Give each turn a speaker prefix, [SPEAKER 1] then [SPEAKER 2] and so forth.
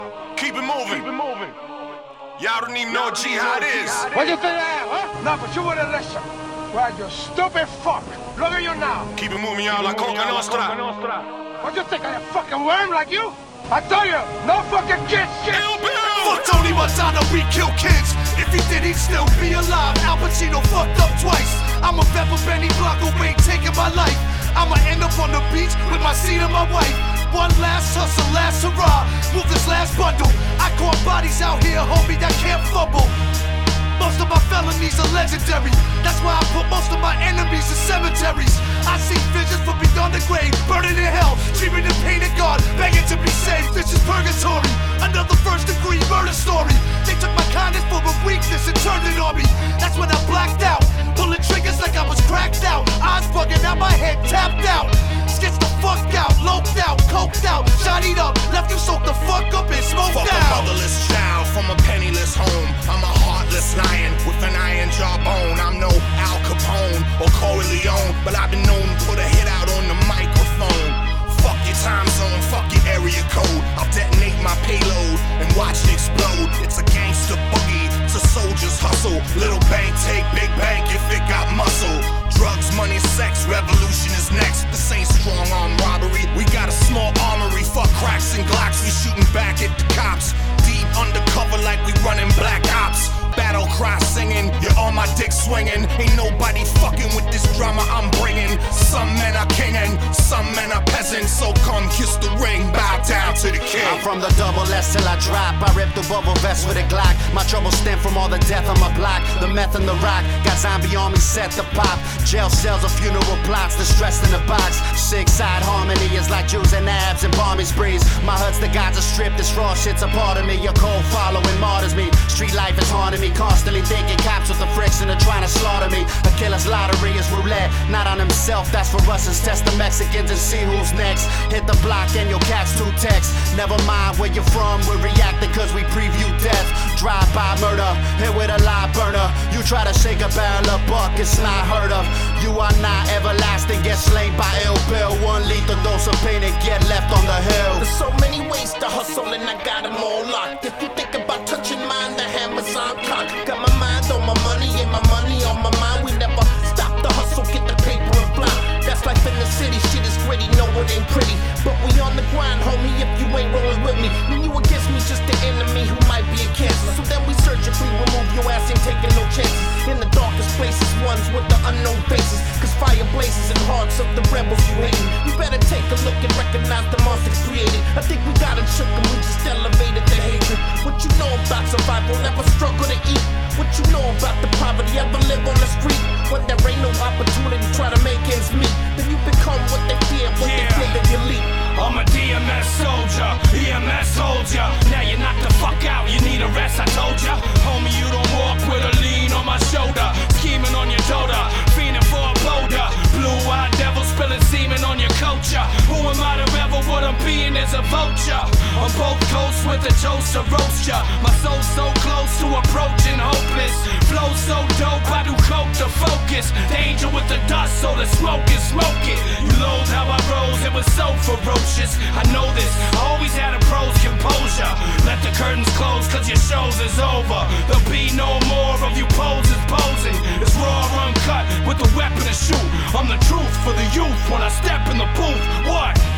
[SPEAKER 1] Keep it moving. Keep it moving. Y'all don't even know what jihad is.
[SPEAKER 2] What do you think I am, huh? No, but you wouldn't listen. Well, you stupid fuck. Look at you now.
[SPEAKER 1] Keep it moving, y'all, like Coca Nostra.
[SPEAKER 2] What do you think, I a fucking worm like you? I told you, no fucking kids, shit.
[SPEAKER 3] Fuck Tony Montana, we kill kids. If he did, he'd still be alive. Al Pacino fucked up twice. I'm a vet for Benny Blanco, ain't taking my life. I'ma end up on the beach with my seat and my wife. One last hustle, last hurrah. Move this last bundle. I caught bodies out here, homie, that can't fumble. Most of my felonies are legendary. That's why I put most of my enemies in cemeteries. I see visions from beyond the grave, burning in hell, dreaming the pain of God, begging to be saved. This is purgatory, another first-degree murder story. They took my kindness for a weakness and turned it on me. That's when I blacked out, pulling triggers like I was cracked out. Eyes bugging out, my head tapped out. Skits the fuck out, loped out, coked out, shotted up, left you soaked the fuck up and smoked
[SPEAKER 1] Fuck
[SPEAKER 3] out.
[SPEAKER 1] a motherless child from a penniless home. I'm a heartless lion with an iron jawbone. I'm no Al Capone or Corey Leone, but I've been known to put a hit out on the microphone. Fuck your time zone, fuck your area code. I'll detonate my payload and watch it explode. It's a gangster boogie, it's a soldier's hustle. Little bank take big bank if it got muscle. Drugs, money, sex, revolution is next. This ain't strong arm robbery. We got a small armory, fuck cracks and glocks. We shooting back at the cops. Deep undercover like we running black ops. Battle cry singing, you're on my dick swinging. Ain't nobody fucking with this drama I'm bringing. Some men are kingin', some men are peasants. So come kiss the ring, bow down to the king.
[SPEAKER 4] I'm from the double S till I drop. I rip the bubble vest with a Glock. My trouble stem from all the death on my block. The meth and the rock, got zombie armies set to pop. Jail cells or funeral plots, the stress in the box. Six-side harmony is like Jews and abs and bombing sprees. My hut's the gods are stripped, this raw shit's a part of me. Your cold following martyrs me. Street life is haunting me, constantly thinking cops with the friction are trying to slaughter me. A killer's lottery is roulette, not on himself, that's for Russians. Test the Mexicans and see who's next. Hit the block and you'll catch 2 texts. Never mind where you're from, we're reacting cause we preview death. Drive-by murder, hit with a live burner. You try to shake a barrel of buck, it's not heard of. You are not everlasting, get slain by ill bill. 1 lethal dose of pain and get left on the hill.
[SPEAKER 5] There's so many ways to hustle and I got them all locked. If you think about touching mine, the hammer's on cock. Got my mind on my money and my money on my mind. We never stop the hustle, get the paper and fly. That's life in the city, shit is gritty, no it ain't pretty. But we on the grind, homie, if you ain't rolling with me. When you against me, just the enemy who might be a cancer. So then we surgically remove your ass, ain't taking no chances. In the darkest places, ones with the unknown faces. Cause fire blazes in hearts of the rebels you hating. You better take a look and recognize the monsters created. I think we got them shook and we just elevated the hatred. What you know about survival, never struggle to eat. What you know about the poverty, ever live on the street? When there ain't no opportunity, try to make ends meet. Then you become what they fear, what they fear that you leap.
[SPEAKER 6] I'm a DMS soldier, EMS holds ya. Now you knock the fuck out, you need a rest, I told ya. Homie, you don't walk with a lean on my shoulder. Scheming on your shoulder, fiending for a boulder. Blue-eyed devil spilling semen on your culture. Who am I to rebel? What I'm being is a vulture. On both coasts with a toast to roast ya. My soul's so close to approaching hopeless. Flow so dope, I do coke to focus. Danger with the dust, so the smoke is smoke it. You loathe how I rose, it was so ferocious. I know this, I always had a pro's composure. Let the curtains close, cause your show's is over. There'll be no more of you poses posing. It's raw, uncut, with a weapon to shoot. I'm the truth for the youth when I step in the booth. What?